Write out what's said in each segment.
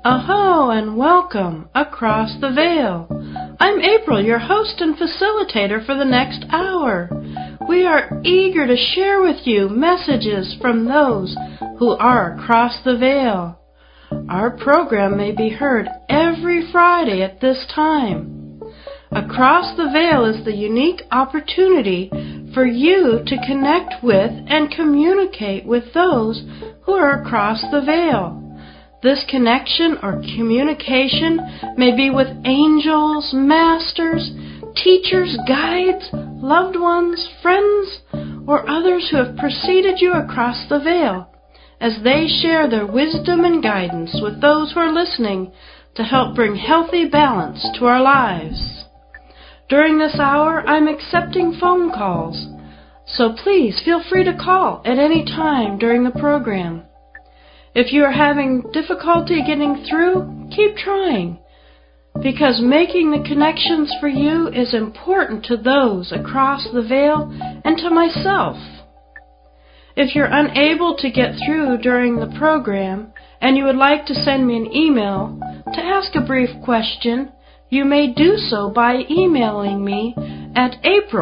Aho and welcome across the veil. I'm April, your host and facilitator for the next hour. We are eager to share with you messages from those who are across the veil. Our program may be heard every Friday at this time. Across the Veil is the unique opportunity for you to connect with and communicate with those who are across the veil. This connection or communication may be with angels, masters, teachers, guides, loved ones, friends, or others who have preceded you across the veil as they share their wisdom and guidance with those who are listening to help bring healthy balance to our lives. During this hour, I'm accepting phone calls, so please feel free to call at any time during the program. If you are having difficulty getting through, keep trying, because making the connections for you is important to those across the veil and to myself. If you're unable to get through during the program and you would like to send me an email to ask a brief question, you may do so by emailing me at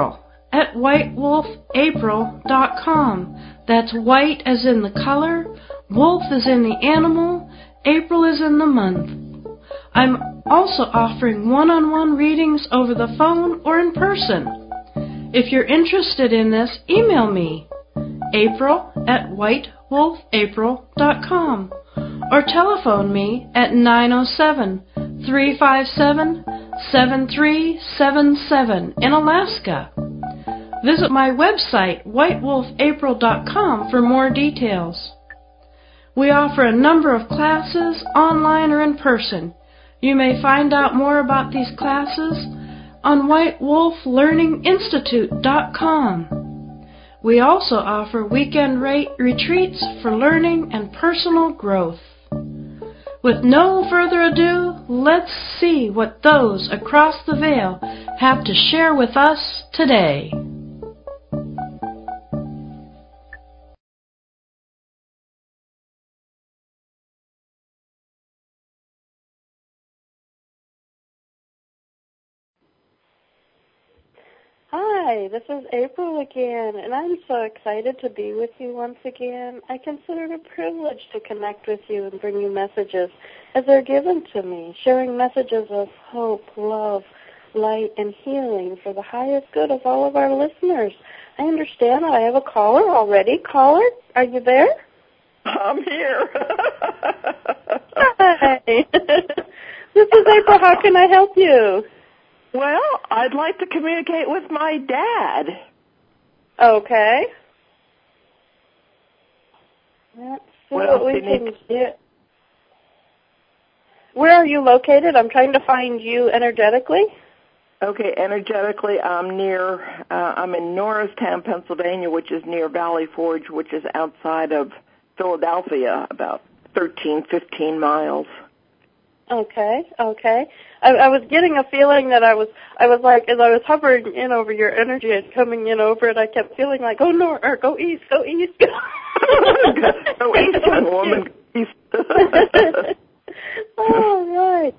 april@whitewolfapril.com. That's white as in the color, wolf as in the animal, April as in the month. I'm also offering one-on-one readings over the phone or in person. If you're interested in this, email me, april@whitewolfapril.com, or telephone me at 907-357-7377 in Alaska. Visit my website, whitewolfapril.com, for more details. We offer a number of classes, online or in person. You may find out more about these classes on whitewolflearninginstitute.com. We also offer weekend retreats for learning and personal growth. With no further ado, let's see what those across the veil have to share with us today. Hi, this is April again, and I'm so excited to be with you once again. I consider it a privilege to connect with you and bring you messages as they're given to me, sharing messages of hope, love, light, and healing for the highest good of all of our listeners. I understand I have a caller already. Caller, are you there? I'm here. Hi. This is April. How can I help you? Well, I'd like to communicate with my dad. Okay. Let's see what we can get. Where are you located? I'm trying to find you energetically. Okay, energetically, I'm in Norristown, Pennsylvania, which is near Valley Forge, which is outside of Philadelphia, about 15 miles. Okay. I was getting a feeling that I was like, as I was hovering in over your energy and coming in over it, I kept feeling like, go north, or go east, go east. Go east, young woman, east. All right.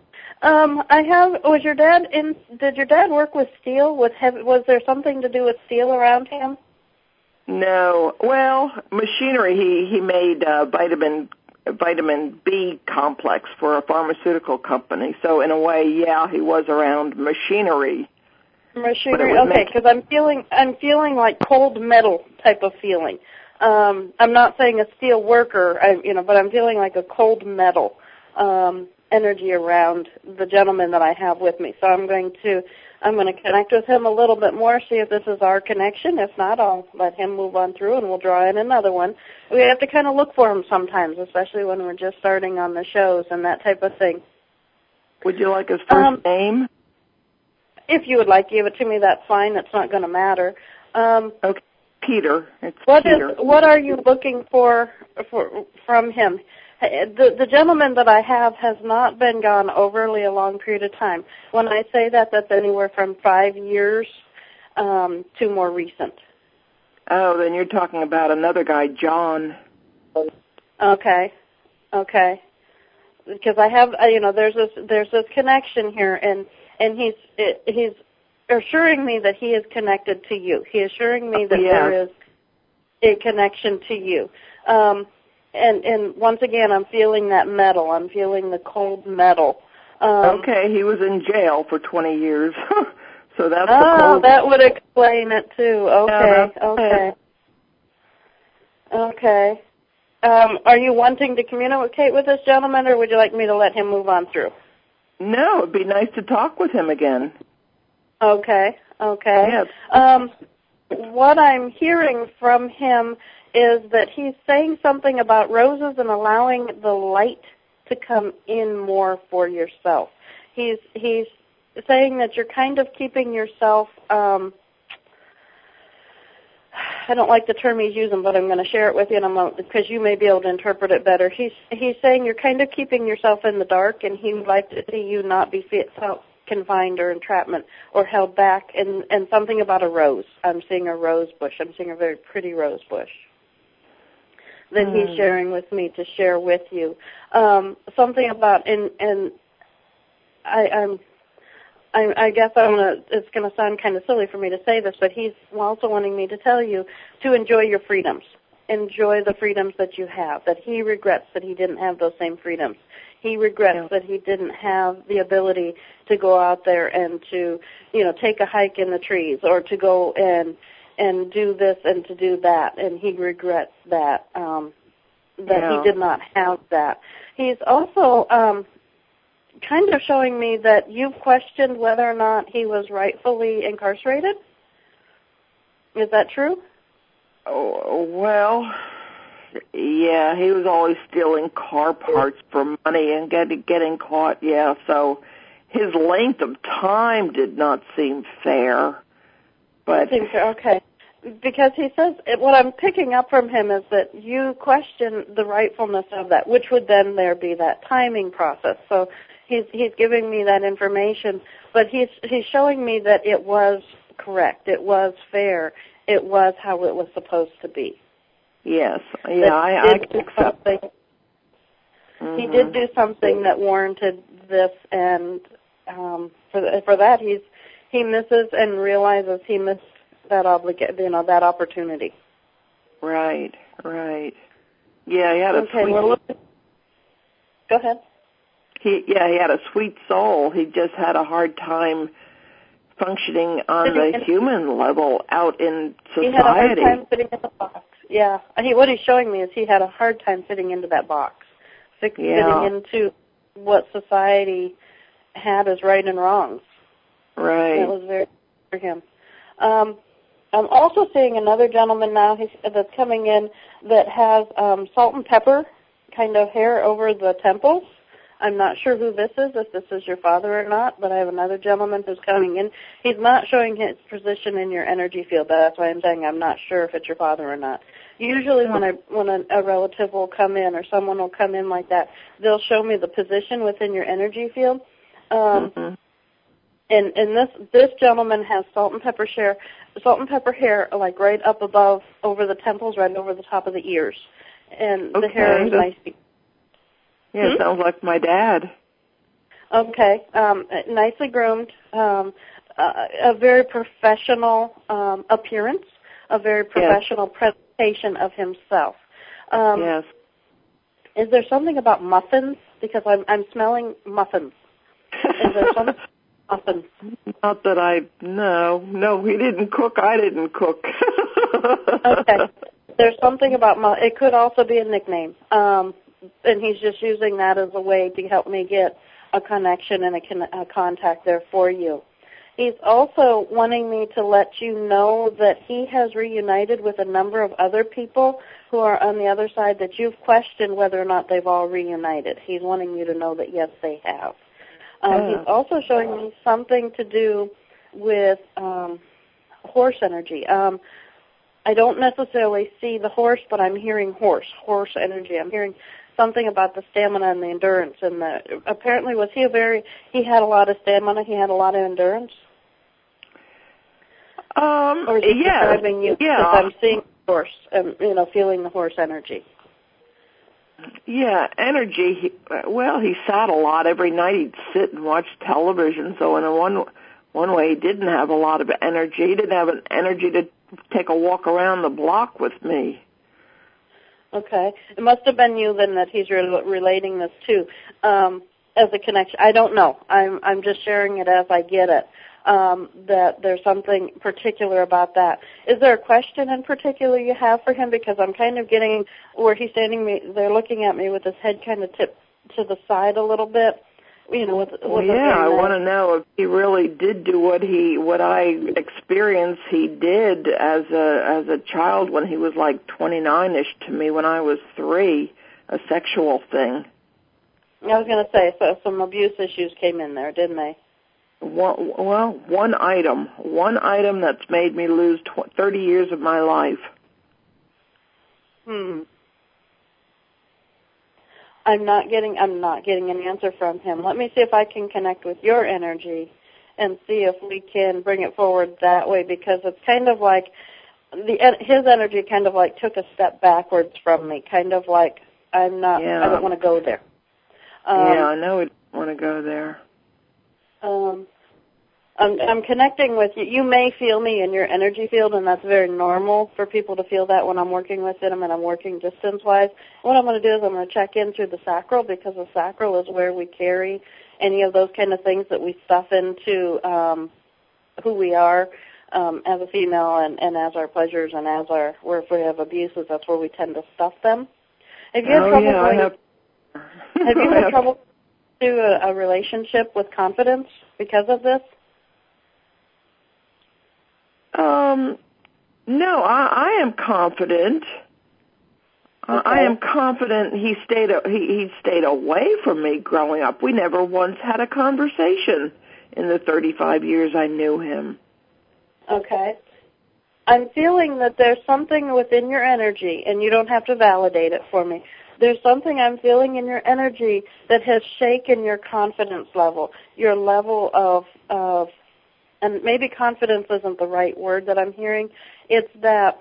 Did your dad work with steel? Was there something to do with steel around him? No. Well, machinery, he made vitamin B complex for a pharmaceutical company. So in a way, yeah, he was around machinery. Okay, because I'm feeling like cold metal type of feeling. I'm not saying a steel worker, but I'm feeling like a cold metal energy around the gentleman that I have with me. So I'm going to connect with him a little bit more, see if this is our connection. If not, I'll let him move on through and we'll draw in another one. We have to kind of look for him sometimes, especially when we're just starting on the shows and that type of thing. Would you like his first name? If you would like to give it to me, that's fine. It's not going to matter. Okay, Peter. What are you looking for from him? The gentleman that I have has not been gone overly a long period of time. When I say that, that's anywhere from 5 years to more recent. Oh, then you're talking about another guy, John. Okay. because I have, there's this connection here, and he's assuring me that he is connected to you. He is assuring me that there is a connection to you. And once again, I'm feeling that metal. I'm feeling the cold metal. Okay, he was in jail for 20 years, so that's the cold. Oh, that would explain it too. Okay. Are you wanting to communicate with this gentleman, or would you like me to let him move on through? No, it'd be nice to talk with him again. Okay. Yes. What I'm hearing from him is that he's saying something about roses and allowing the light to come in more for yourself. He's saying that you're kind of keeping yourself, I don't like the term he's using, but I'm going to share it with you because you may be able to interpret it better. He's saying you're kind of keeping yourself in the dark, and he would like to see you not be felt confined or entrapment or held back, and something about a rose. I'm seeing a rose bush. I'm seeing a very pretty rose bush that he's sharing with me to share with you. Something about, and I guess it's going to sound kind of silly for me to say this, but he's also wanting me to tell you to enjoy your freedoms. Enjoy the freedoms that you have, that he regrets that he didn't have those same freedoms. He regrets that he didn't have the ability to go out there and to, take a hike in the trees, or to go and do this and to do that, and he regrets that, he did not have that. He's also kind of showing me that you've questioned whether or not he was rightfully incarcerated. Is that true? Oh, well, yeah, he was always stealing car parts for money and getting caught, so his length of time did not seem fair. But okay. Because he says, what I'm picking up from him is that you question the rightfulness of that, which would then there be that timing process. So he's giving me that information, but he's showing me that it was correct, it was fair, it was how it was supposed to be. Yes, I accept that. He did do something that warranted this, and for that he misses and realizes he missed that that opportunity. Right. Yeah, he had a sweet. Go ahead. He had a sweet soul. He just had a hard time functioning on the human level out in society. He had a hard time fitting in the box. Yeah. What he's showing me is he had a hard time fitting into that box, fitting into what society had as right and wrongs. Right. That was very for him. I'm also seeing another gentleman now that's coming in that has salt and pepper kind of hair over the temples. I'm not sure who this is, if this is your father or not, but I have another gentleman who's coming in. He's not showing his position in your energy field. That's why I'm saying I'm not sure if it's your father or not. Usually when a relative will come in or someone will come in like that, they'll show me the position within your energy field. And this gentleman has salt and pepper hair like right up above, over the temples, right over the top of the ears. And the hair is nice. Yeah, it sounds like my dad. Okay, nicely groomed, a very professional appearance, a very professional presentation of himself. Yes. Is there something about muffins? Because I'm smelling muffins. Is there something about muffins? Not that no, he didn't cook, I didn't cook. Okay. There's something about it could also be a nickname. And he's just using that as a way to help me get a connection and a contact there for you. He's also wanting me to let you know that he has reunited with a number of other people who are on the other side that you've questioned whether or not they've all reunited. He's wanting you to know that, yes, they have. He's also showing me something to do with horse energy. I don't necessarily see the horse, but I'm hearing horse energy. I'm hearing something about the stamina and the endurance. And apparently, he had a lot of stamina, he had a lot of endurance? Or is he describing you? Because I'm seeing the horse and, feeling the horse energy. Yeah, energy. He sat a lot. Every night he'd sit and watch television. So in one way, he didn't have a lot of energy. He didn't have an energy to take a walk around the block with me. Okay. It must have been you then that he's relating this to as a connection. I don't know. I'm just sharing it as I get it. That there's something particular about that. Is there a question in particular you have for him? Because I'm kind of getting where he's standing there looking at me with his head kind of tipped to the side a little bit. I want to know if he really did do what I experienced he did as a child when he was like 29-ish to me when I was 3, a sexual thing. I was going to say, so some abuse issues came in there, didn't they? One item that's made me lose 30 years of my life. I'm not getting an answer from him. Let me see if I can connect with your energy and see if we can bring it forward that way, because it's kind of like his energy kind of like took a step backwards from me, kind of like I don't want to go there. I know we don't want to go there. I'm connecting with you. You may feel me in your energy field, and that's very normal for people to feel that when I'm working with them and I'm working distance-wise. What I'm going to do is I'm going to check in through the sacral, because the sacral is where we carry any of those kind of things that we stuff into who we are as a female and as our pleasures and as where if we have abuses, that's where we tend to stuff them. Have you had trouble have you had trouble to a relationship with confidence because of this? No, I am confident. Okay. I am confident he stayed away from me growing up. We never once had a conversation in the 35 years I knew him. Okay. I'm feeling that there's something within your energy, and you don't have to validate it for me. There's something I'm feeling in your energy that has shaken your confidence level, your level of and maybe confidence isn't the right word that I'm hearing. It's that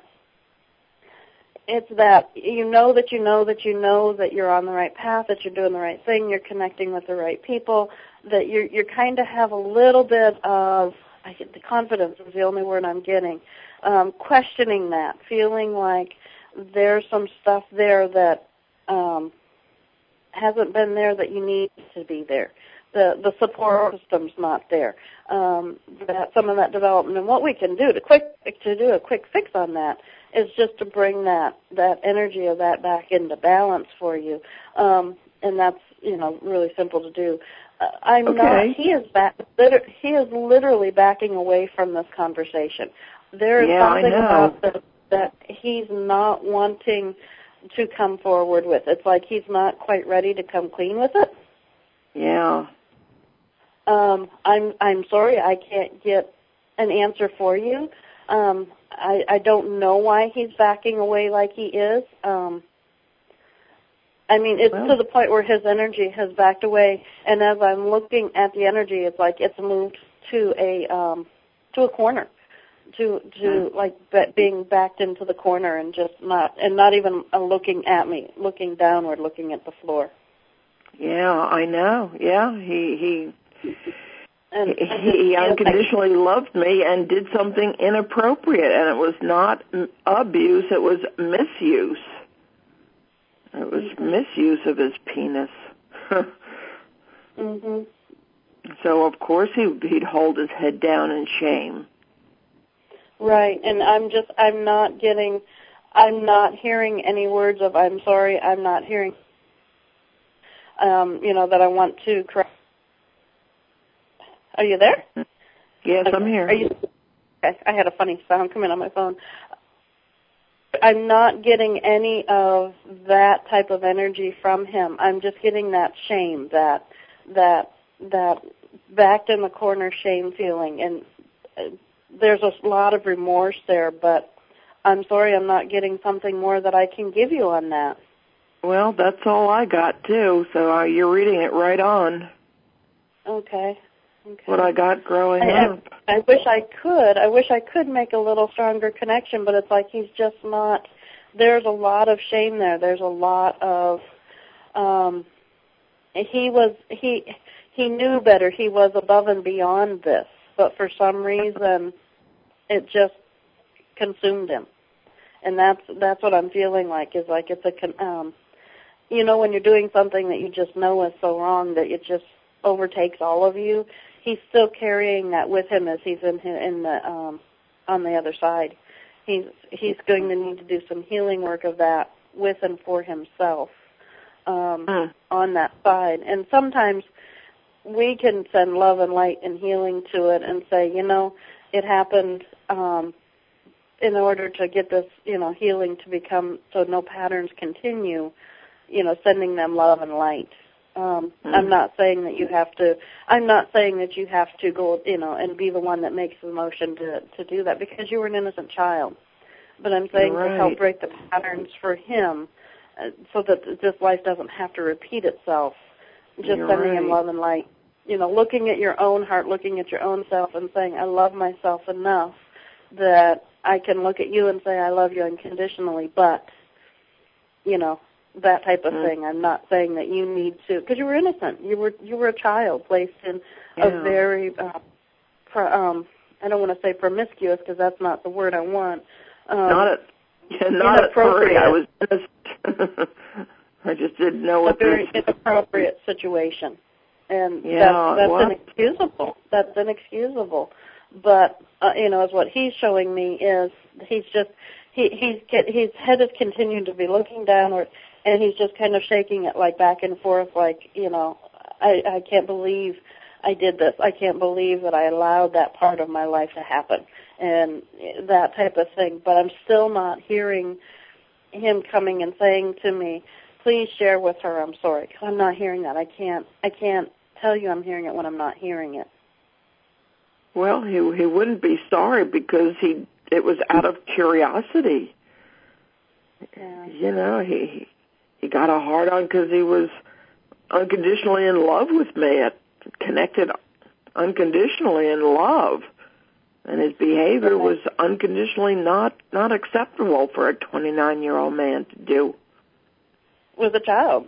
you know that you're on the right path, that you're doing the right thing, you're connecting with the right people, that you kind of have a little bit of, the confidence is the only word I'm getting, questioning that, feeling like there's some stuff there that hasn't been there that you need to be there. The support system's not there. That some of that development, and what we can do to do a quick fix on that is just to bring that energy of that back into balance for you, and that's really simple to do. He is literally backing away from this conversation. There is something about this that he's not wanting to come forward with. It's like he's not quite ready to come clean with it. Yeah. I'm sorry, I can't get an answer for you. I don't know why he's backing away like he is. It's to the point where his energy has backed away, and as I'm looking at the energy, it's like it's moved to a corner, being backed into the corner and not even looking at me, looking downward, looking at the floor. Yeah, I know. Yeah, he unconditionally loved me and did something inappropriate, and it was not abuse, it was misuse. It was misuse of his penis. So, of course, he'd hold his head down in shame. Right, and I'm not hearing any words of I'm sorry, I'm not hearing, that I want to correct. Are you there? Yes, okay. I'm here. Okay, I had a funny sound come in on my phone. I'm not getting any of that type of energy from him. I'm just getting that shame, that backed in the corner shame feeling, and there's a lot of remorse there, but I'm sorry, I'm not getting something more that I can give you on that. Well, that's all I got, too, so you're reading it right on. Okay. What I got growing up. I wish I could make a little stronger connection, but it's like he's just not. There's a lot of shame there. There's a lot of He knew better. He was above and beyond this, but for some reason, it just consumed him. And that's what I'm feeling like. Is like it's a when you're doing something that you just know is so wrong that it just overtakes all of you. He's still carrying that with him as he's on the other side. He's going to need to do some healing work of that with and for himself on that side. And sometimes we can send love and light and healing to it and say, it happened in order to get this, healing to become so no patterns continue, sending them love and light. I'm not saying that you have to. I'm not saying that you have to go, and be the one that makes the motion to do that, because you were an innocent child. But I'm saying to help break the patterns for him, so that this life doesn't have to repeat itself. Just sending him love and light. Looking at your own heart, looking at your own self, and saying, I love myself enough that I can look at you and say, I love you unconditionally. But, that type of thing. I'm not saying that you need to, because you were innocent. You were a child placed in a very, I don't want to say promiscuous, because that's not the word I want. Not at 3. I was innocent. I just didn't know what. A very inappropriate situation, and that's inexcusable. That's inexcusable. But as what he's showing me is his head has continued to be looking downward. And he's just kind of shaking it like back and forth, like, I can't believe I did this. I can't believe that I allowed that part of my life to happen, and that type of thing. But I'm still not hearing him coming and saying to me, please share with her, I'm sorry, because I'm not hearing that. I can't tell you I'm hearing it when I'm not hearing it. Well, he wouldn't be sorry, because it was out of curiosity. Yeah. He got a hard on because he was unconditionally in love with me, connected unconditionally in love, and his behavior was unconditionally not acceptable for a 29-year-old man to do. With a child.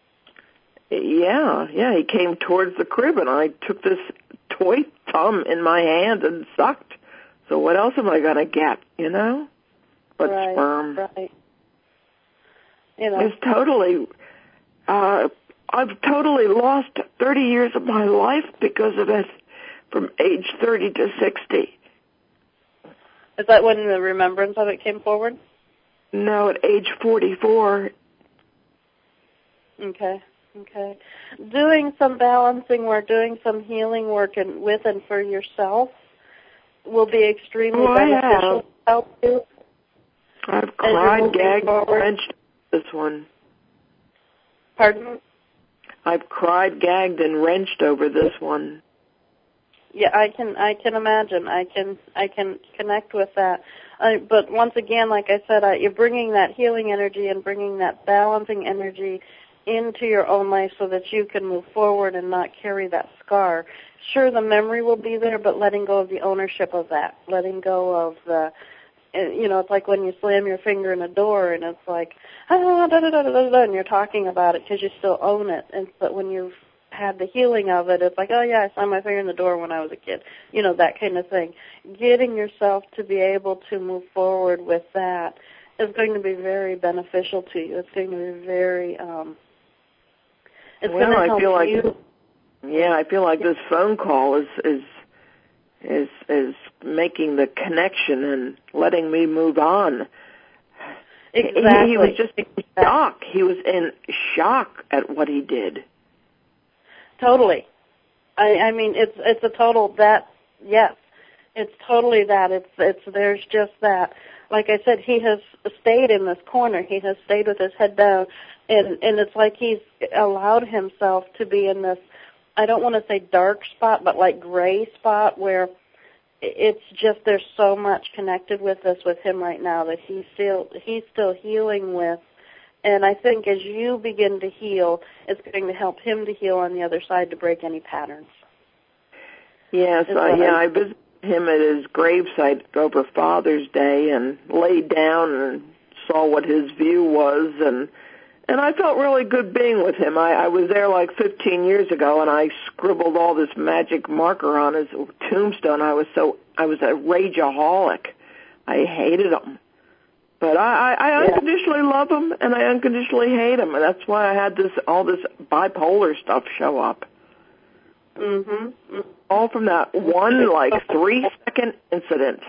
Yeah, he came towards the crib, and I took this toy thumb in my hand and sucked. So what else am I going to get, but sperm. Right. It's totally, I've totally lost 30 years of my life because of it, from age 30 to 60. Is that when the remembrance of it came forward? No, at age 44. Okay. Doing some balancing work, doing some healing work with and for yourself will be extremely beneficial to help you. I've cried, gagged, wrenched this one. Pardon? I've cried, gagged, and wrenched over this one. Yeah, I can imagine. I can connect with that. But once again, like I said, you're bringing that healing energy and bringing that balancing energy into your own life so that you can move forward and not carry that scar. Sure, the memory will be there, but letting go of the ownership of that, letting go of the, it's like when you slam your finger in a door and it's like, and you're talking about it because you still own it. But when you've had the healing of it, it's like, oh yeah, I slammed my finger in the door when I was a kid. That kind of thing. Getting yourself to be able to move forward with that is going to be very beneficial to you. It's going to be very, it's going to help you. Yeah, I feel like this phone call is making the connection and letting me move on. Exactly. He was just in shock. He was in shock at what he did. Totally. I mean, it's a total that. Yes, it's totally that. There's just that. Like I said, he has stayed in this corner. He has stayed with his head down, and it's like he's allowed himself to be in this, I don't want to say dark spot, but like gray spot where it's just there's so much connected with this with him right now that he's still healing with. And I think as you begin to heal, it's going to help him to heal on the other side to break any patterns. Yes, I visited him at his gravesite over Father's Day and laid down and saw what his view was, And I felt really good being with him. I was there like 15 years ago, and I scribbled all this magic marker on his tombstone. I was a rageaholic. I hated him. But I unconditionally love him, and I unconditionally hate him, and that's why I had all this bipolar stuff show up. Mm-hmm. All from that one, like, 3-second incident.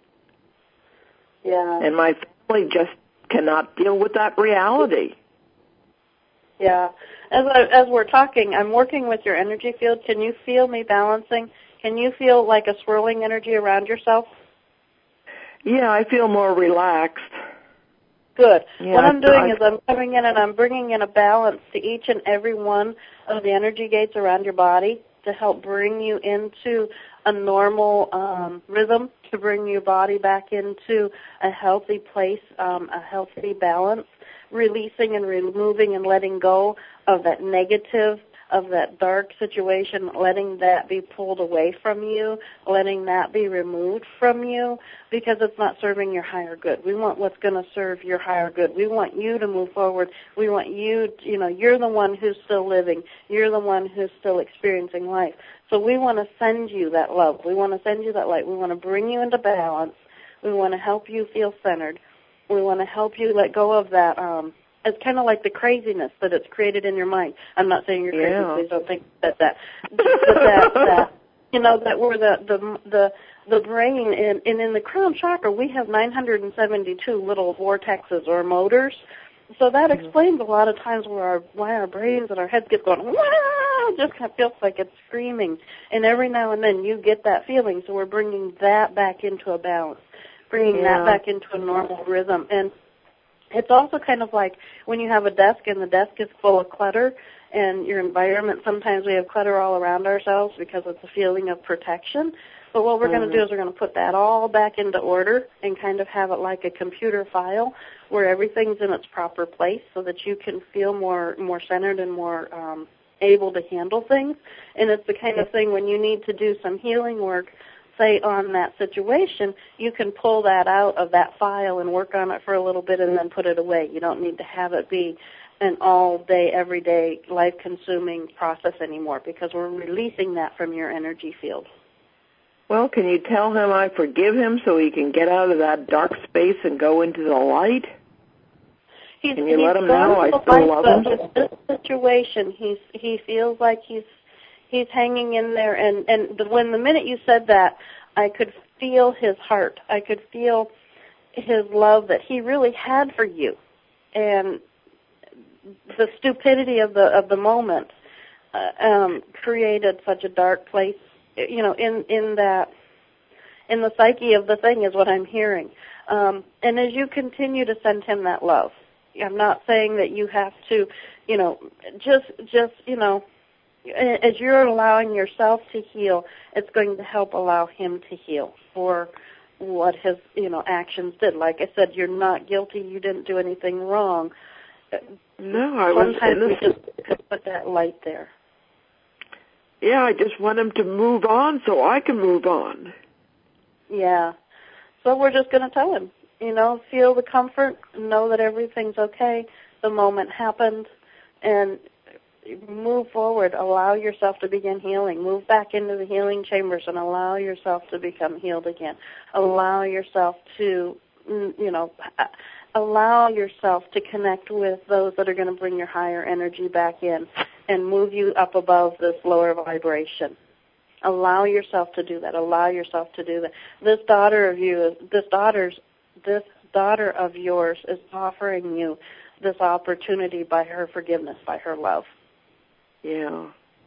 Yeah. And my family just cannot deal with that reality. Yeah. As we're talking, I'm working with your energy field. Can you feel me balancing? Can you feel like a swirling energy around yourself? Yeah, I feel more relaxed. Good. Yeah, what I'm doing is I'm coming in and I'm bringing in a balance to each and every one of the energy gates around your body to help bring you into a normal rhythm, to bring your body back into a healthy place, a healthy balance, releasing and removing and letting go of that negative, of that dark situation, letting that be pulled away from you, letting that be removed from you, because it's not serving your higher good. We want what's going to serve your higher good. We want you to move forward. We want you, you're the one who's still living. You're the one who's still experiencing life. So we want to send you that love. We want to send you that light. We want to bring you into balance. We want to help you feel centered. We want to help you let go of that. It's kind of like the craziness that it's created in your mind. I'm not saying you're crazy. Please don't think that. That that we're the brain and in the crown chakra we have 972 little vortexes or motors. So that explains a lot of times why our brains and our heads get going. Wow! Just kind of feels like it's screaming. And every now and then you get that feeling. So we're bringing that back into a balance, bringing that back into a normal rhythm. And it's also kind of like when you have a desk and the desk is full of clutter and your environment, sometimes we have clutter all around ourselves because it's a feeling of protection. But what we're going to do is we're going to put that all back into order and kind of have it like a computer file where everything's in its proper place so that you can feel more centered and more able to handle things. And it's the kind of thing when you need to do some healing work, say on that situation, you can pull that out of that file and work on it for a little bit and then put it away. You don't need to have it be an all-day, everyday, life-consuming process anymore because we're releasing that from your energy field. Well, can you tell him I forgive him so he can get out of that dark space and go into the light? Can you let him know I still love him? With this situation, he feels like he's hanging in there, and when the minute you said that, I could feel his heart. I could feel his love that he really had for you, and the stupidity of the moment created such a dark place. In the psyche of the thing is what I'm hearing. And as you continue to send him that love, I'm not saying that you have to, as you're allowing yourself to heal, it's going to help allow him to heal for what his, actions did. Like I said, you're not guilty. You didn't do anything wrong. No, I was innocent. Sometimes we just put that light there. Yeah, I just want him to move on so I can move on. Yeah. So we're just going to tell him, feel the comfort, know that everything's okay, the moment happened, and move forward. Allow yourself to begin healing. Move back into the healing chambers and allow yourself to become healed again. Allow yourself to, allow yourself to connect with those that are going to bring your higher energy back in and move you up above this lower vibration. Allow yourself to do that. Allow yourself to do that. This daughter of yours is offering you this opportunity by her forgiveness, by her love. Yeah.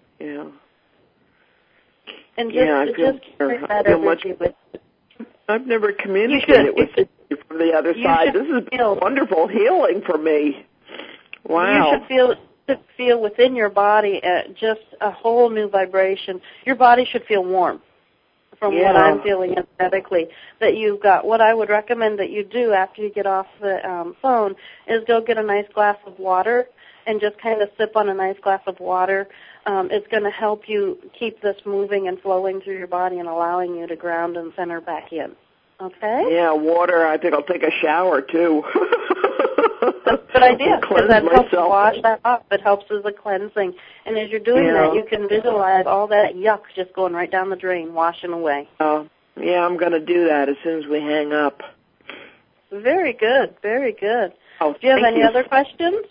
And just carry that energy with you. I've never communicated with you from the other side. This has been wonderful healing for me. Wow. You should feel within your body just a whole new vibration. Your body should feel warm from what I'm feeling energetically. That you've got. What I would recommend that you do after you get off the phone is go get a nice glass of water and just kind of sip on a nice glass of water. It's going to help you keep this moving and flowing through your body and allowing you to ground and center back in. Okay? Yeah, water. I think I'll take a shower, too. That's a good idea, because that helps myself. wash that off. It helps as a cleansing. And as you're doing that, you can visualize all that yuck just going right down the drain, washing away. Yeah, I'm going to do that as soon as we hang up. Very good, very good. Oh, do you have any other questions?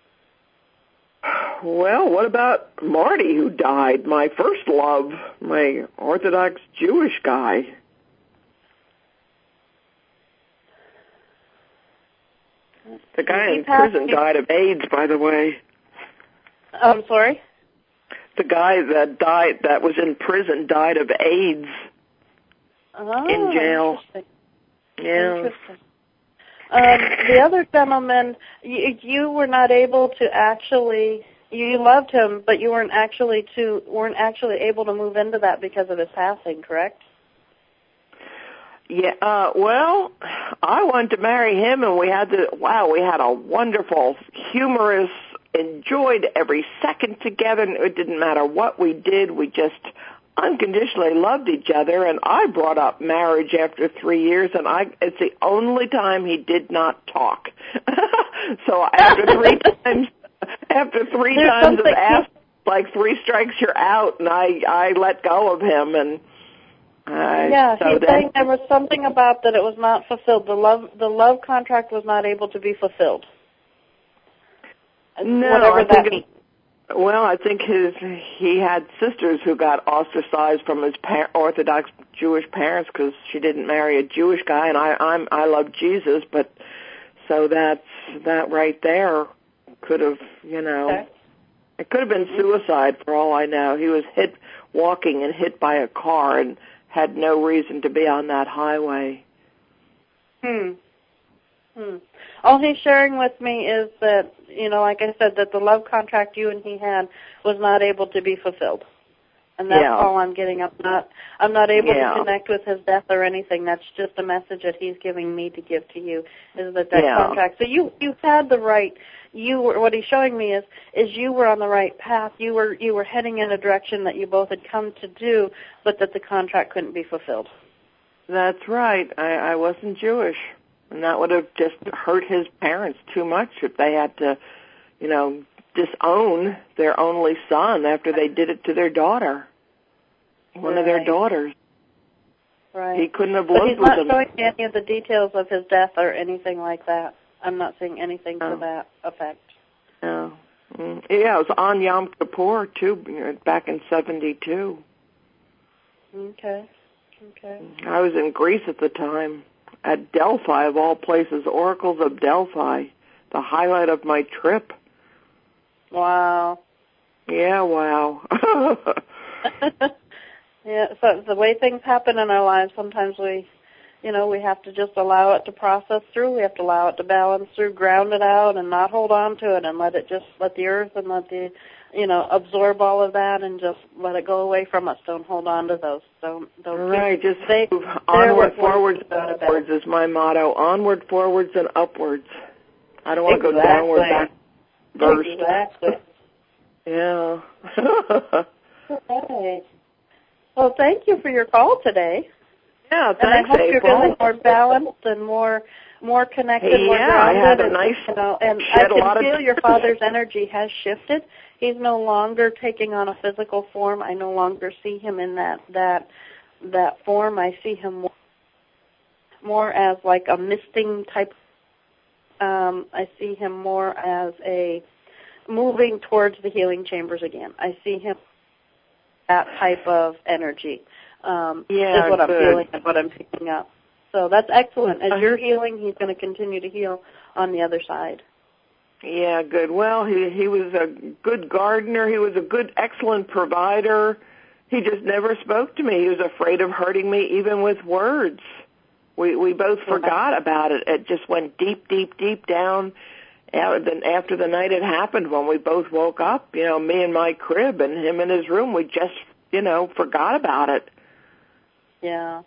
Well, what about Marty, who died? My first love, my Orthodox Jewish guy. The guy in prison died of AIDS, by the way. I'm sorry? The guy that was in prison died of AIDS in jail. Interesting. Yeah. Interesting. The other gentleman, you were not able to actually. You loved him, but you weren't actually able to move into that because of his passing, correct? Yeah. Well, I wanted to marry him, and we had a wonderful, humorous, enjoyed every second together. It didn't matter what we did; we just unconditionally loved each other. And I brought up marriage after 3 years, and it's the only time he did not talk. So after three times of ask, like 3 strikes, you're out, and I let go of him, and he's saying there was something about that it was not fulfilled. The love contract was not able to be fulfilled. No, whatever that means. Well, I think he had sisters who got ostracized from his Orthodox Jewish parents because she didn't marry a Jewish guy, and I love Jesus, but so that right there could have, it could have been suicide for all I know. He was walking and hit by a car and had no reason to be on that highway. All he's sharing with me is that, like I said, that the love contract you and he had was not able to be fulfilled. And that's all I'm getting. I'm not able to connect with his death or anything. That's just a message that he's giving me to give to you, is that contract. So you had the right, what he's showing me is you were on the right path. You were heading in a direction that you both had come to do, but that the contract couldn't be fulfilled. That's right. I wasn't Jewish. And that would have just hurt his parents too much if they had to, disown their only son after they did it to their daughter, one of their daughters. Right. He couldn't have lived with them. But he's not showing me any of the details of his death or anything like that. I'm not seeing anything to that effect. No. Yeah, it was on Yom Kippur, too, back in 72. Okay. I was in Greece at the time. At Delphi, of all places, Oracles of Delphi, the highlight of my trip. Wow. Yeah, wow. Yeah, so the way things happen in our lives, sometimes we have to just allow it to process through. We have to allow it to balance through, ground it out, and not hold on to it, and let the earth and let the, absorb all of that, and just let it go away from us. Don't hold on to those. Don't right, just move onward, forwards, and upwards is my motto. Onward, forwards, and upwards. I don't want to go downward, back, burst. Exactly. Yeah. Okay. Well, thank you for your call today. Yeah, thanks, and I hope April. you're feeling more balanced and more connected, more grounded. I had a nice and I can feel your father's energy has shifted. He's no longer taking on a physical form. I no longer see him in that form. I see him more as like a misting type. I see him more as a moving towards the healing chambers again. I see him that type of energy. Is what I'm feeling and what I'm picking up. So that's excellent. As you're healing, he's going to continue to heal on the other side. Yeah, good. Well, he was a good gardener. He was a good, excellent provider. He just never spoke to me. He was afraid of hurting me, even with words. We both forgot about it. It just went deep, deep, deep down. After the night it happened, when we both woke up, me in my crib and him in his room, we just, forgot about it. Yeah.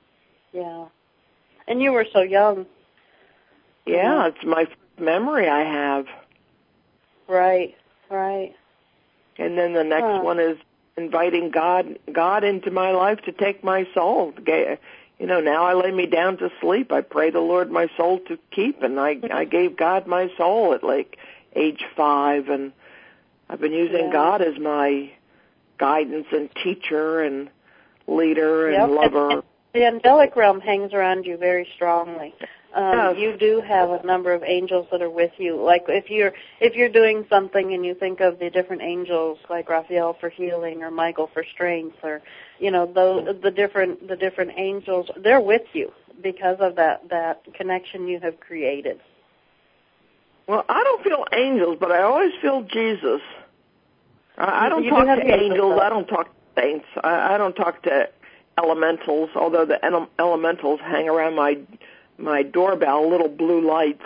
And you were so young. Yeah, it's my first memory I have. Right. And then the next one is inviting God into my life to take my soul. now I lay me down to sleep. I pray the Lord my soul to keep, and I gave God my soul at like age 5, and I've been using God as my guidance and teacher and leader and lover. And the angelic realm hangs around you very strongly. Yes. You do have a number of angels that are with you. Like if you're doing something and you think of the different angels, like Raphael for healing or Michael for strength, or the different angels, they're with you because of that connection you have created. Well, I don't feel angels, but I always feel Jesus. I don't talk to angels. I don't talk to saints. I don't talk to elementals, although the elementals hang around my doorbell, little blue lights.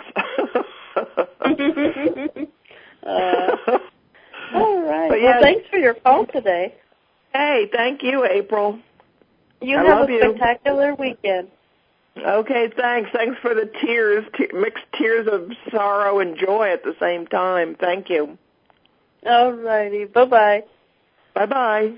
All right. Well, thanks for your call today. Hey, thank you, April. You have a spectacular weekend. Okay, thanks. Thanks for the tears, mixed tears of sorrow and joy at the same time. Thank you. All righty. Bye-bye. Bye-bye.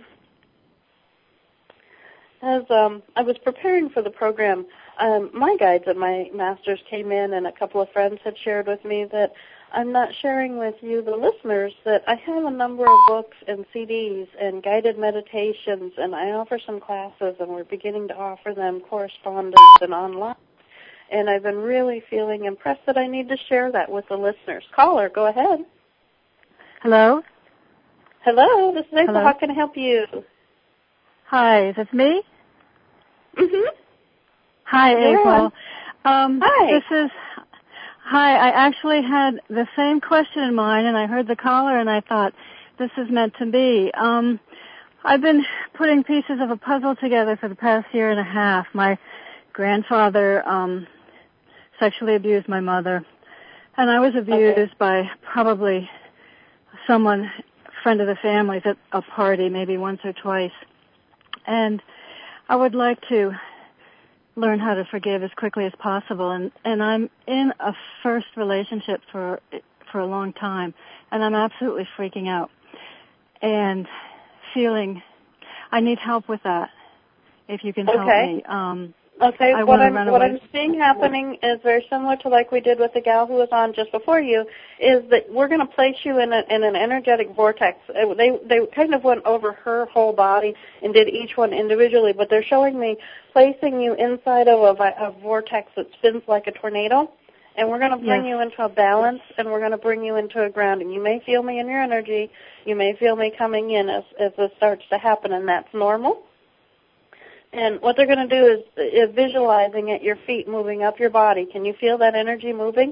As I was preparing for the program, my guides at my masters came in, and a couple of friends had shared with me that I'm not sharing with you, the listeners, that I have a number of books and CDs and guided meditations, and I offer some classes, and we're beginning to offer them correspondence and online. And I've been really feeling impressed that I need to share that with the listeners. Caller, go ahead. Hello? Hello, this is April. Hello? How can I help you? Hi, is this me? Mm-hmm. Hi, April. Hi. Hi, I actually had the same question in mind, and I heard the caller, and I thought, this is meant to be. I've been putting pieces of a puzzle together for the past year and a half. My grandfather sexually abused my mother, and I was abused by probably someone, friend of the family's at a party, maybe once or twice. And I would like to learn how to forgive as quickly as possible. And I'm in a first relationship for a long time, and I'm absolutely freaking out and feeling I need help with that. If you can help me. Okay, what I'm seeing happening is very similar to like we did with the gal who was on just before you, is that we're going to place you in an energetic vortex. They kind of went over her whole body and did each one individually, but they're showing me placing you inside of a vortex that spins like a tornado, and we're going to bring you into a balance, and we're going to bring you into a grounding. You may feel me in your energy. You may feel me coming in as this starts to happen, and that's normal. And what they're going to do is visualizing at your feet moving up your body. Can you feel that energy moving?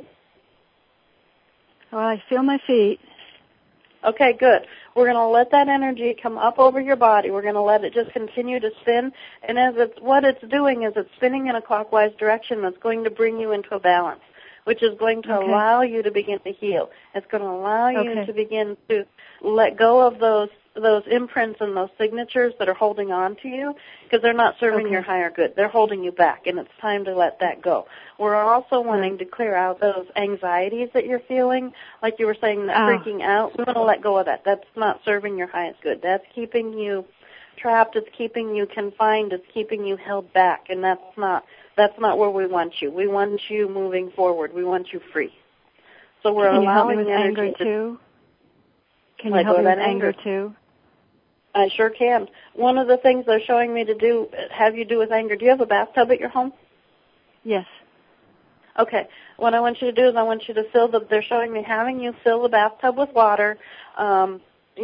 Well, I feel my feet. Okay, good. We're going to let that energy come up over your body. We're going to let it just continue to spin. And what it's doing is it's spinning in a clockwise direction that's going to bring you into a balance, which is going to allow you to begin to heal. It's going to allow you to begin to let go of those imprints and those signatures that are holding on to you, because they're not serving your higher good. They're holding you back, and it's time to let that go. We're also wanting to clear out those anxieties that you're feeling, like you were saying, that freaking out. We want to let go of that. That's not serving your highest good. That's keeping you trapped. It's keeping you confined. It's keeping you held back, and that's not where we want you. We want you moving forward. We want you free. So we're allowing the energy too. Can you help help me with anger too? I sure can. One of the things they're showing me to have you do with anger, do you have a bathtub at your home? Yes. Okay. What I want you to do is I want you to they're showing me having you fill the bathtub with water, not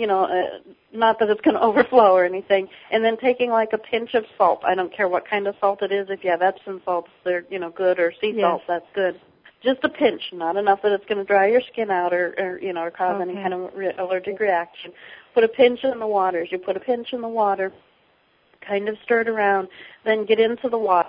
that it's going to overflow or anything, and then taking like a pinch of salt. I don't care what kind of salt it is. If you have Epsom salts, they're, good, or sea salt, that's good. Just a pinch, not enough that it's going to dry your skin out or cause any kind of allergic reaction. Put a pinch in the water. As you put a pinch in the water, kind of stir it around, then get into the water.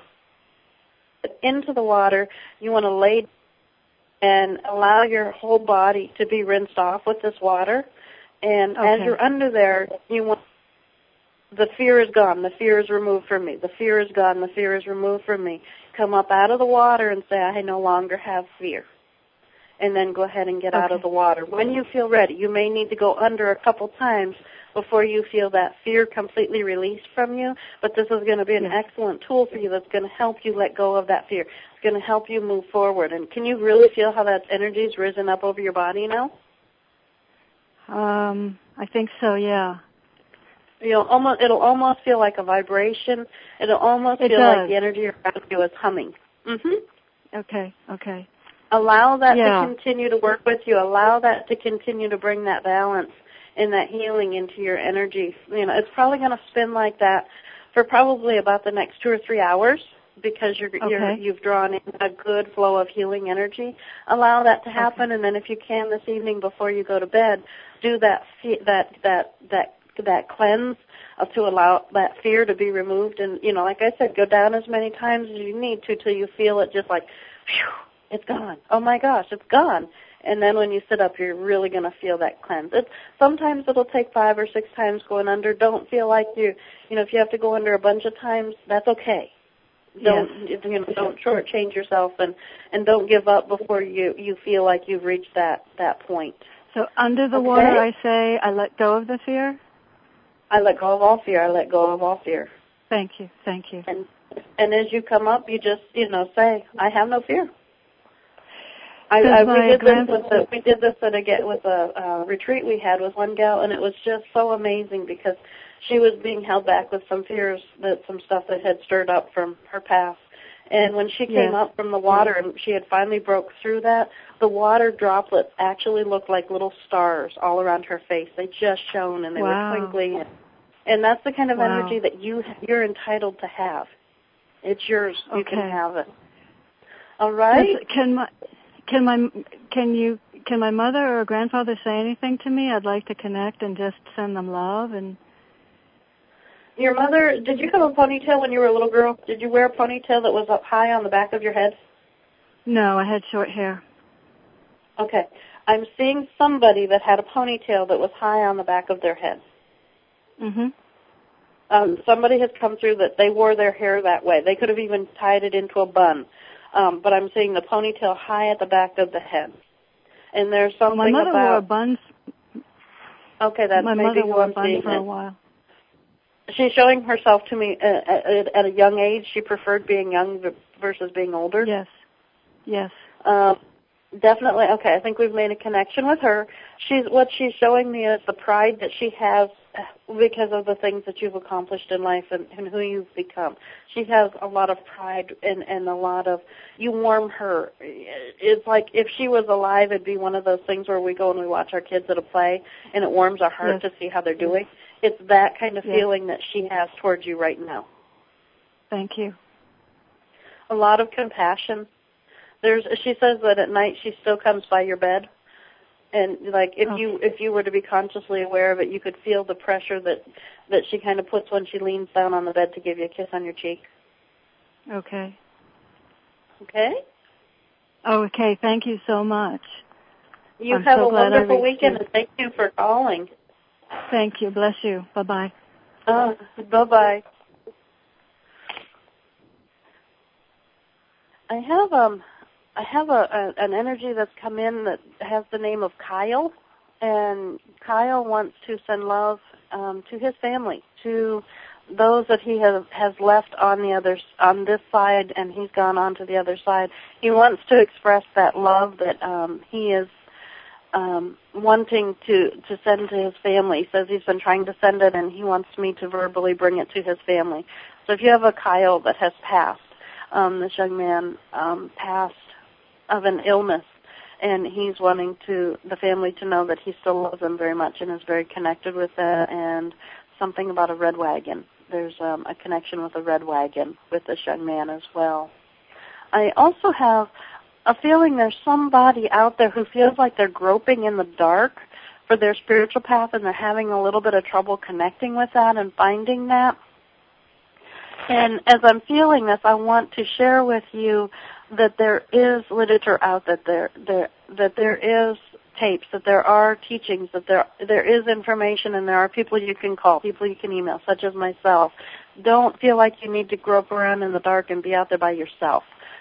Into the water, you want to lay and allow your whole body to be rinsed off with this water. And as you're under there, you want the fear is gone. The fear is removed from me. The fear is gone. The fear is removed from me. Come up out of the water and say, I no longer have fear. And then go ahead and get out of the water. When you feel ready, you may need to go under a couple times before you feel that fear completely released from you. But this is going to be an excellent tool for you that's going to help you let go of that fear. It's going to help you move forward. And can you really feel how that energy's risen up over your body now? I think so, yeah. It'll almost feel like a vibration. It'll almost feel like the energy around you is humming. Okay. Allow that to continue to work with you. Allow that to continue to bring that balance and that healing into your energy. It's probably going to spin like that for probably about the next 2 or 3 hours because you've drawn in a good flow of healing energy. Allow that to happen, and then if you can this evening before you go to bed, do that cleanse to allow that fear to be removed. And, like I said, go down as many times as you need to till you feel it just like, phew, it's gone. Oh, my gosh, it's gone. And then when you sit up, you're really going to feel that cleanse. Sometimes it'll take 5 or 6 times going under. Don't feel like if you have to go under a bunch of times, that's okay. Don't shortchange yourself and don't give up before you feel like you've reached that point. So under the water, I say, I let go of the fear? I let go of all fear. I let go of all fear. Thank you. And as you come up, you just, say, I have no fear. We did this with a retreat we had with one gal, and it was just so amazing because she was being held back with some fears, some stuff that had stirred up from her past. And when she came up from the water and she had finally broke through that, the water droplets actually looked like little stars all around her face. They just shone and they were twinkling. And that's the kind of energy that you're entitled to have. It's yours. You can have it. All right? Can my mother or grandfather say anything to me? I'd like to connect and just send them love. And your mother, did you have a ponytail when you were a little girl? Did you wear a ponytail that was up high on the back of your head? No, I had short hair. Okay. I'm seeing somebody that had a ponytail that was high on the back of their head. Somebody has come through that they wore their hair that way. They could have even tied it into a bun. But I'm seeing the ponytail high at the back of the head. And there's something my mother about... wore buns. Okay, that's my maybe mother wore I'm buns for a while. She's showing herself to me at a young age. She preferred being young versus being older. Yes. Definitely. Okay, I think we've made a connection with her. What she's showing me is the pride that she has because of the things that you've accomplished in life and who you've become. She has a lot of pride and a lot of, you warm her. It's like if she was alive, it'd be one of those things where we go and we watch our kids at a play and it warms our heart to see how they're doing. It's that kind of feeling that she has towards you right now. Thank you. A lot of compassion. She says that at night she still comes by your bed, and like if you were to be consciously aware of it, you could feel the pressure that she kind of puts when she leans down on the bed to give you a kiss on your cheek. Okay. Okay. Okay. Thank you so much. You have a wonderful weekend, and thank you for calling. Thank you. Bless you. Bye-bye. Bye-bye. I have an energy that's come in that has the name of Kyle, and Kyle wants to send love to his family, to those that he has left on this side, and he's gone on to the other side. He wants to express that love that he is wanting to send to his family. He says he's been trying to send it, and he wants me to verbally bring it to his family. So if you have a Kyle that has passed, this young man passed of an illness, and he's wanting the family to know that he still loves them very much and is very connected with it, and something about a red wagon. There's a connection with a red wagon with this young man as well. I also have a feeling there's somebody out there who feels like they're groping in the dark for their spiritual path, and they're having a little bit of trouble connecting with that and finding that. And as I'm feeling this, I want to share with you that there is literature out there, that there is tapes, that there are teachings, that there is information, and there are people you can call, people you can email, such as myself. Don't feel like you need to grope around in the dark and be out there by yourself.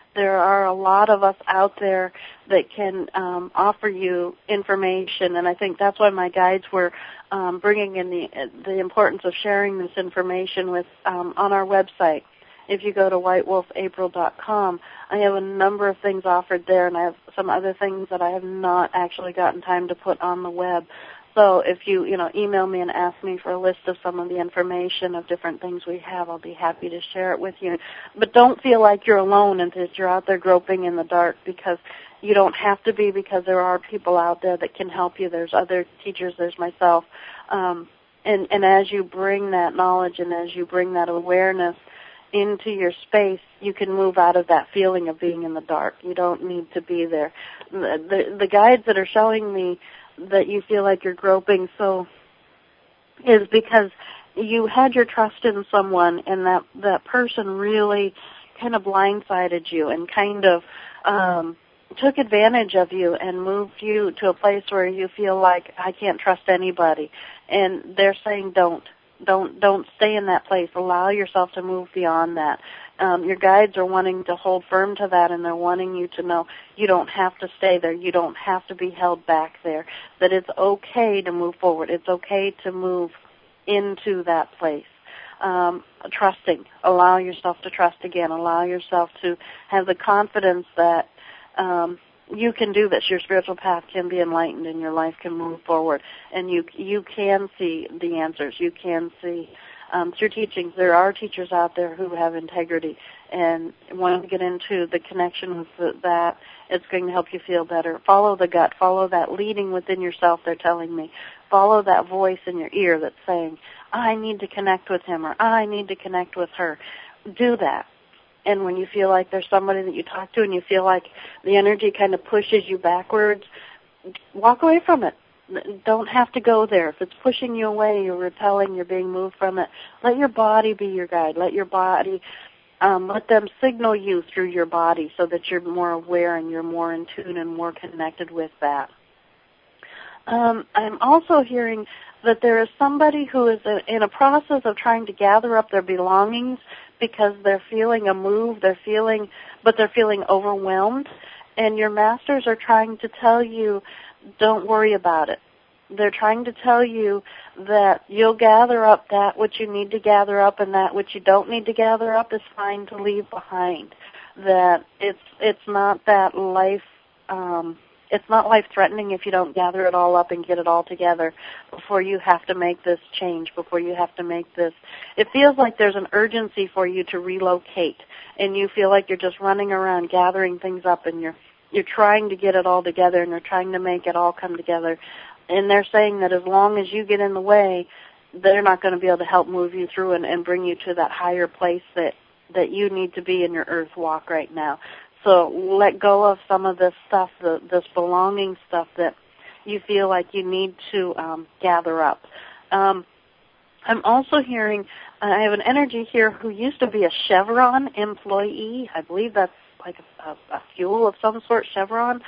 There are a lot of us out there that can offer you information, and I think that's why my guides were bringing in the importance of sharing this information with on our website. If you go to whitewolfapril.com, I have a number of things offered there, and I have some other things that I have not actually gotten time to put on the web. So if you email me and ask me for a list of some of the information of different things we have, I'll be happy to share it with you. But don't feel like you're alone and that you're out there groping in the dark, because you don't have to be, because there are people out there that can help you. There's other teachers, there's myself. And as you bring that knowledge and as you bring that awareness into your space, you can move out of that feeling of being in the dark. You don't need to be there. The guides that are showing me that you feel like you're groping so is because you had your trust in someone, and that person really kind of blindsided you and kind of took advantage of you and moved you to a place where you feel like, I can't trust anybody. And they're saying don't stay in that place. Allow yourself to move beyond that. Your guides are wanting to hold firm to that, and they're wanting you to know you don't have to stay there. You don't have to be held back there, that it's okay to move forward. It's okay to move into that place. Trusting. Allow yourself to trust again. Allow yourself to have the confidence that you can do this. Your spiritual path can be enlightened, and your life can move forward. And you can see the answers. You can see through teachings. There are teachers out there who have integrity, and wanting to get into the connection with that, it's going to help you feel better. Follow the gut. Follow that leading within yourself, they're telling me. Follow that voice in your ear that's saying, I need to connect with him, or I need to connect with her. Do that. And when you feel like there's somebody that you talk to and you feel like the energy kind of pushes you backwards, walk away from it. Don't have to go there. If it's pushing you away, you're repelling, you're being moved from it, let your body be your guide. Let your body, let them signal you through your body so that you're more aware and you're more in tune and more connected with that. I'm also hearing that there is somebody who is in a process of trying to gather up their belongings because they're feeling a move, they're feeling overwhelmed, and your masters are trying to tell you, don't worry about it. They're trying to tell you that you'll gather up that which you need to gather up, and that which you don't need to gather up is fine to leave behind. That it's not that life it's not life-threatening if you don't gather it all up and get it all together before you have to make this change, before you have to make this. It feels like there's an urgency for you to relocate, and you feel like you're just running around gathering things up, and you're trying to get it all together, and you're trying to make it all come together. And they're saying that as long as you get in the way, they're not going to be able to help move you through and bring you to that higher place that you need to be in your earth walk right now. So let go of some of this stuff, this belonging stuff that you feel like you need to gather up. I'm also hearing, I have an energy here who used to be a Chevron employee. I believe that's like a fuel of some sort, Chevron.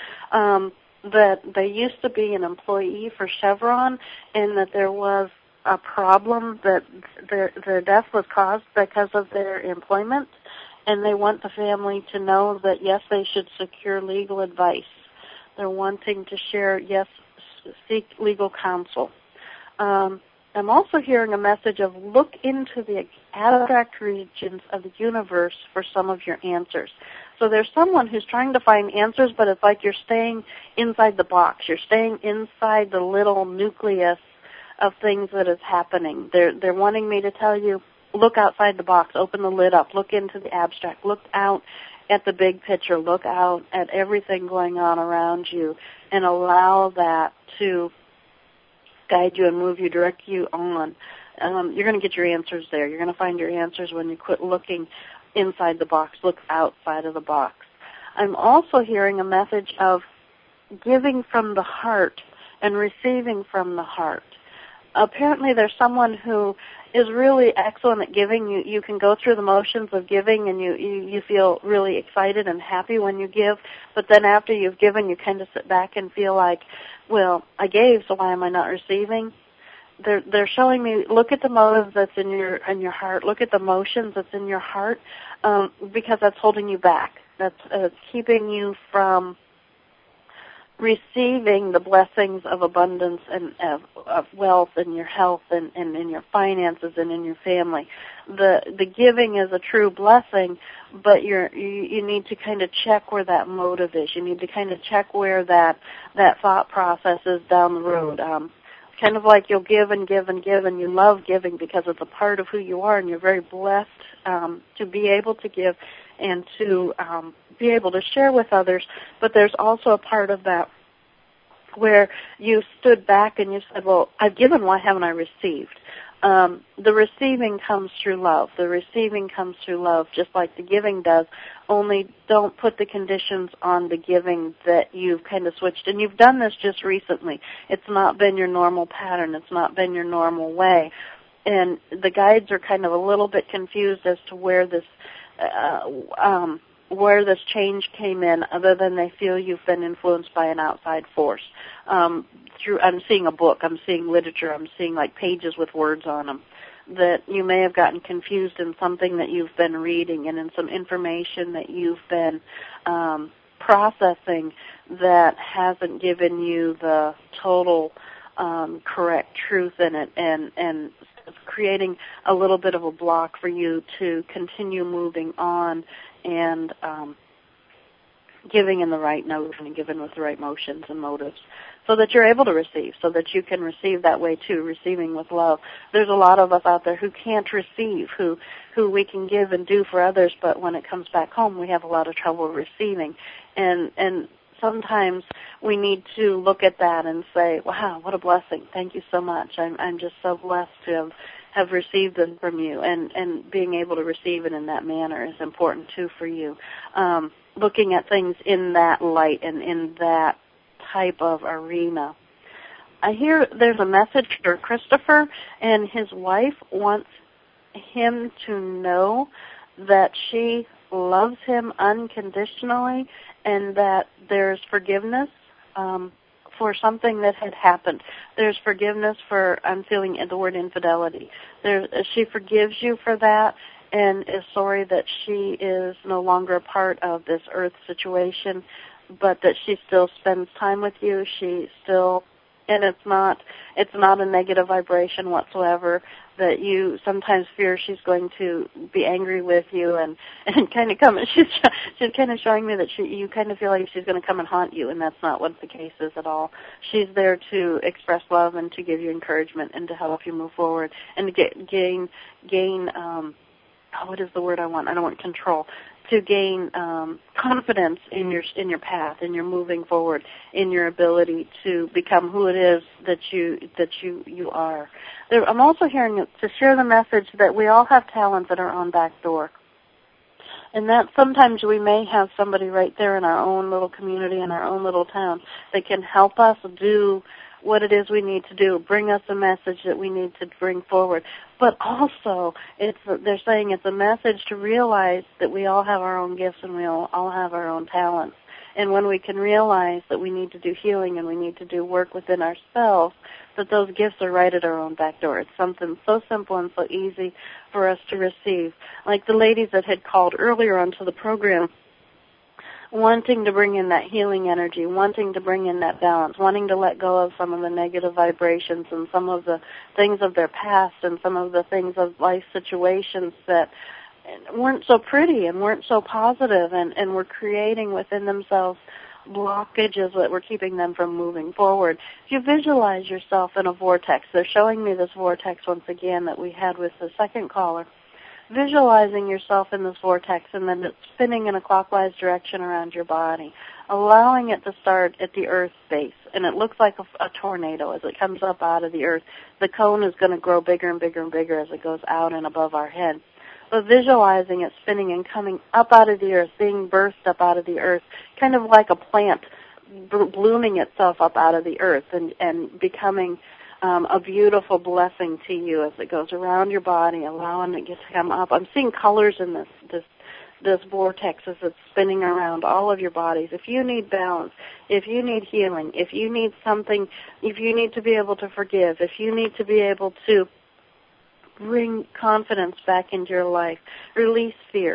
That they used to be an employee for Chevron, and that there was a problem that their death was caused because of their employment. And they want the family to know that, yes, they should secure legal advice. They're wanting to share, yes, seek legal counsel. I'm also hearing a message of look into the abstract regions of the universe for some of your answers. So there's someone who's trying to find answers, but it's like you're staying inside the box. You're staying inside the little nucleus of things that is happening. They're wanting me to tell you, look outside the box, open the lid up, look into the abstract, look out at the big picture, look out at everything going on around you, and allow that to guide you and move you, direct you on. You're going to get your answers there. You're going to find your answers when you quit looking inside the box, look outside of the box. I'm also hearing a message of giving from the heart and receiving from the heart. Apparently there's someone who is really excellent at giving. You can go through the motions of giving, and you feel really excited and happy when you give, but then after you've given, you kind of sit back and feel like, well, I gave, so why am I not receiving? They're showing me, look at the motive that's in your heart, look at the motions that's in your heart, because that's holding you back. that's keeping you from receiving the blessings of abundance and of wealth and your health and in your finances and in your family. The giving is a true blessing, but you need to kind of check where that motive is. You need to kind of check where that thought process is down the road. Kind of like you'll give and give and give, and you love giving because it's a part of who you are, and you're very blessed to be able to give and to be able to share with others. But there's also a part of that where you stood back and you said, well, I've given, why haven't I received? The receiving comes through love. The receiving comes through love, just like the giving does, only don't put the conditions on the giving that you've kind of switched. And you've done this just recently. It's not been your normal pattern. It's not been your normal way. And the guides are kind of a little bit confused as to where this change came in, other than they feel you've been influenced by an outside force. I'm seeing a book, I'm seeing literature, I'm seeing like pages with words on them, that you may have gotten confused in something that you've been reading and in some information that you've been processing that hasn't given you the total correct truth in it, and creating a little bit of a block for you to continue moving on and giving in the right notion and giving with the right motions and motives, so that you're able to receive, so that you can receive that way too, receiving with love. There's a lot of us out there who can't receive, who we can give and do for others, but when it comes back home, we have a lot of trouble receiving. And sometimes we need to look at that and say, wow, what a blessing. Thank you so much. I'm just so blessed to have received them from you, and being able to receive it in that manner is important too for you. Looking at things in that light and in that type of arena. I hear there's a message for Christopher, and his wife wants him to know that she loves him unconditionally and that there's forgiveness for something that had happened. There's forgiveness for, I'm feeling the word infidelity. She forgives you for that and is sorry that she is no longer a part of this earth situation, but that she still spends time with you. She still, and it's not a negative vibration whatsoever, that you sometimes fear she's going to be angry with you and kind of come. She's kind of showing me that you kind of feel like she's going to come and haunt you, and that's not what the case is at all. She's there to express love and to give you encouragement and to help you move forward and to gain what is the word I want? I don't want control. To gain confidence in your path, in your moving forward, in your ability to become who it is that you are. I'm also hearing to share the message that we all have talents that are on back door, and that sometimes we may have somebody right there in our own little community, in our own little town, that can help us do what it is we need to do, bring us a message that we need to bring forward. But also, they're saying it's a message to realize that we all have our own gifts and we all have our own talents. And when we can realize that we need to do healing and we need to do work within ourselves, that those gifts are right at our own back door. It's something so simple and so easy for us to receive. Like the ladies that had called earlier onto the program, wanting to bring in that healing energy, wanting to bring in that balance, wanting to let go of some of the negative vibrations and some of the things of their past and some of the things of life situations that weren't so pretty and weren't so positive and were creating within themselves blockages that were keeping them from moving forward. If you visualize yourself in a vortex, they're showing me this vortex once again that we had with the second caller, visualizing yourself in this vortex and then it's spinning in a clockwise direction around your body, allowing it to start at the earth base. And it looks like a tornado as it comes up out of the earth. The cone is going to grow bigger and bigger and bigger as it goes out and above our head. But visualizing it spinning and coming up out of the earth, being birthed up out of the earth, kind of like a plant blooming itself up out of the earth and becoming a beautiful blessing to you as it goes around your body, allowing it to come up. I'm seeing colors in this vortex as it's spinning around all of your bodies. If you need balance, if you need healing, if you need something, if you need to be able to forgive, if you need to be able to bring confidence back into your life, release fear,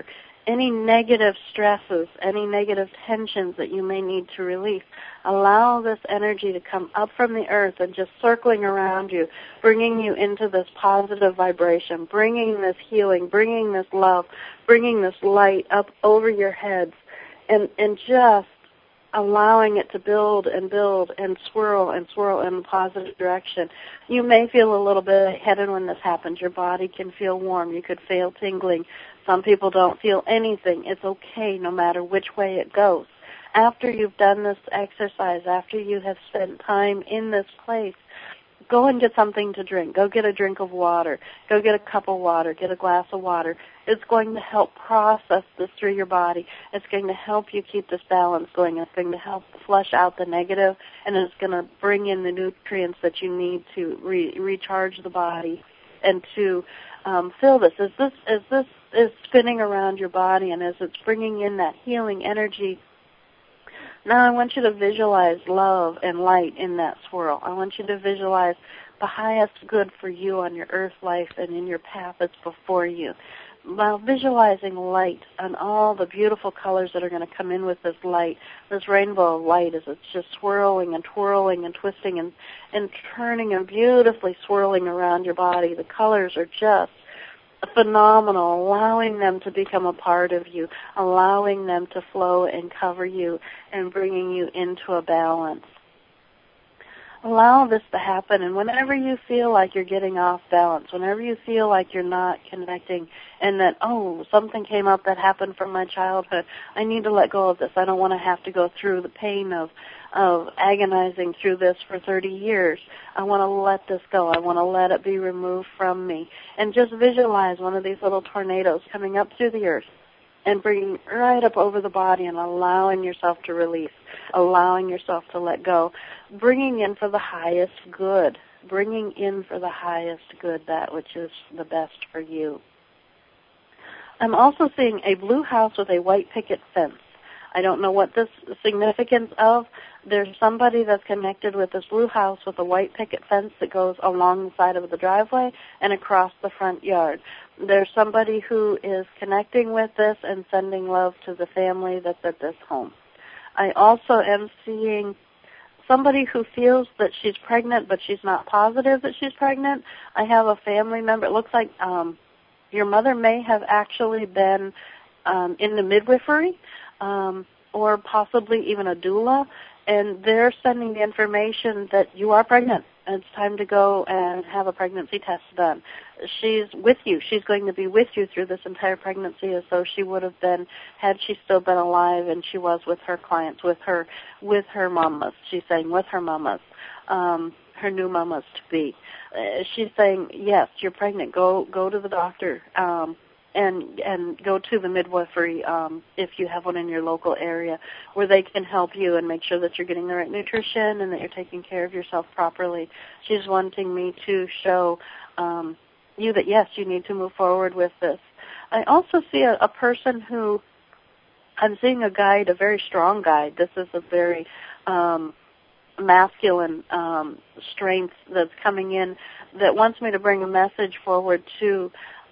any negative stresses, any negative tensions that you may need to release. Allow this energy to come up from the earth and just circling around you, bringing you into this positive vibration, bringing this healing, bringing this love, bringing this light up over your heads, and just allowing it to build and build and swirl in a positive direction. You may feel a little bit lightheaded when this happens. Your body can feel warm. You could feel tingling. Some people don't feel anything. It's okay no matter which way it goes. After you've done this exercise, after you have spent time in this place, go and get something to drink. Go get a drink of water. Go get a cup of water. Get a glass of water. It's going to help process this through your body. It's going to help you keep this balance going. It's going to help flush out the negative, and it's going to bring in the nutrients that you need to recharge the body and to fill this. As this is spinning around your body and as it's bringing in that healing energy, now I want you to visualize love and light in that swirl. I want you to visualize the highest good for you on your earth life and in your path that's before you. While visualizing light and all the beautiful colors that are going to come in with this light, this rainbow of light as it's just swirling and twirling and twisting and turning and beautifully swirling around your body. The colors are just phenomenal, allowing them to become a part of you, allowing them to flow and cover you and bringing you into a balance. Allow this to happen, and whenever you feel like you're getting off balance, whenever you feel like you're not connecting and that, something came up that happened from my childhood, I need to let go of this. I don't want to have to go through the pain of agonizing through this for 30 years. I want to let this go. I want to let it be removed from me. And just visualize one of these little tornadoes coming up through the earth and bringing right up over the body and allowing yourself to release, allowing yourself to let go, bringing in for the highest good, bringing in for the highest good that which is the best for you. I'm also seeing a blue house with a white picket fence. I don't know what this significance of. There's somebody that's connected with this blue house with a white picket fence that goes along the side of the driveway and across the front yard. There's somebody who is connecting with this and sending love to the family that's at this home. I also am seeing somebody who feels that she's pregnant, but she's not positive that she's pregnant. I have a family member. It looks like your mother may have actually been in the midwifery or possibly even a doula, and they're sending the information that you are pregnant and it's time to go and have a pregnancy test done. She's with you. She's going to be with you through this entire pregnancy as though she would have been had she still been alive and she was with her clients, with her mamas. She's saying with her mamas, her new mamas to be. She's saying, yes, you're pregnant. Go to the doctor. And go to the midwifery if you have one in your local area where they can help you and make sure that you're getting the right nutrition and that you're taking care of yourself properly. She's wanting me to show you that, yes, you need to move forward with this. I also see a person who, I'm seeing a guide, a very strong guide. This is a very masculine strength that's coming in that wants me to bring a message forward to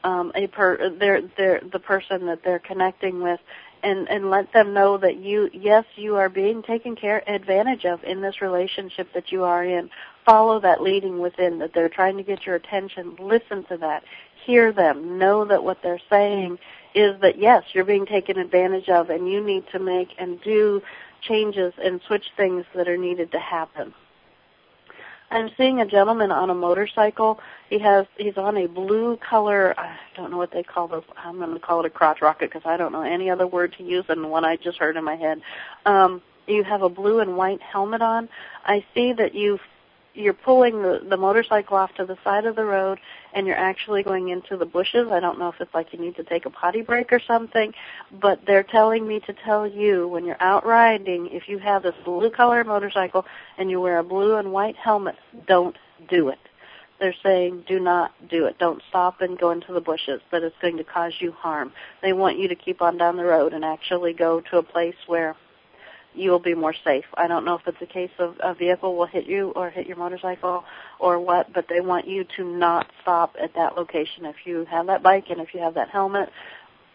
the person that they're connecting with, and let them know that you are being taken advantage of in this relationship that you are in. Follow that leading within, that they're trying to get your attention. Listen to that. Hear them. Know that what they're saying is that, yes, you're being taken advantage of, and you need to make and do changes and switch things that are needed to happen. I'm seeing a gentleman on a motorcycle. He's on a blue color, I don't know what they call those. I'm going to call it a crotch rocket because I don't know any other word to use than the one I just heard in my head. You have a blue and white helmet on. I see that you're pulling the motorcycle off to the side of the road and you're actually going into the bushes. I don't know if it's like you need to take a potty break or something, but they're telling me to tell you when you're out riding, if you have this blue color motorcycle and you wear a blue and white helmet, don't do it. They're saying do not do it. Don't stop and go into the bushes, that it's going to cause you harm. They want you to keep on down the road and actually go to a place where you will be more safe. I don't know if it's a case of a vehicle will hit you or hit your motorcycle or what, but they want you to not stop at that location. If you have that bike and if you have that helmet,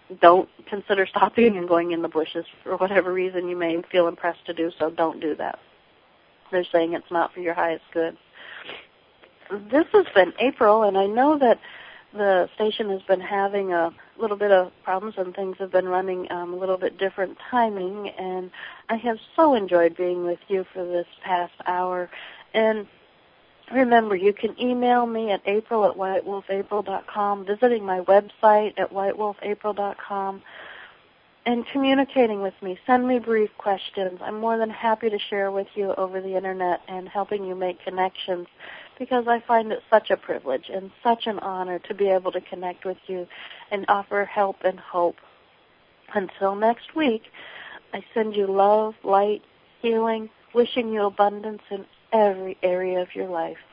don't consider stopping and going in the bushes for whatever reason you may feel impressed to do so. Don't do that. They're saying it's not for your highest good. This has been April, and I know that the station has been having a little bit of problems and things have been running a little bit different timing, and I have so enjoyed being with you for this past hour. And remember, you can email me at april@whitewolfapril.com, visiting my website at whitewolfapril.com, and communicating with me. Send me brief questions. I'm more than happy to share with you over the Internet and helping you make connections, because I find it such a privilege and such an honor to be able to connect with you and offer help and hope. Until next week, I send you love, light, healing, wishing you abundance in every area of your life.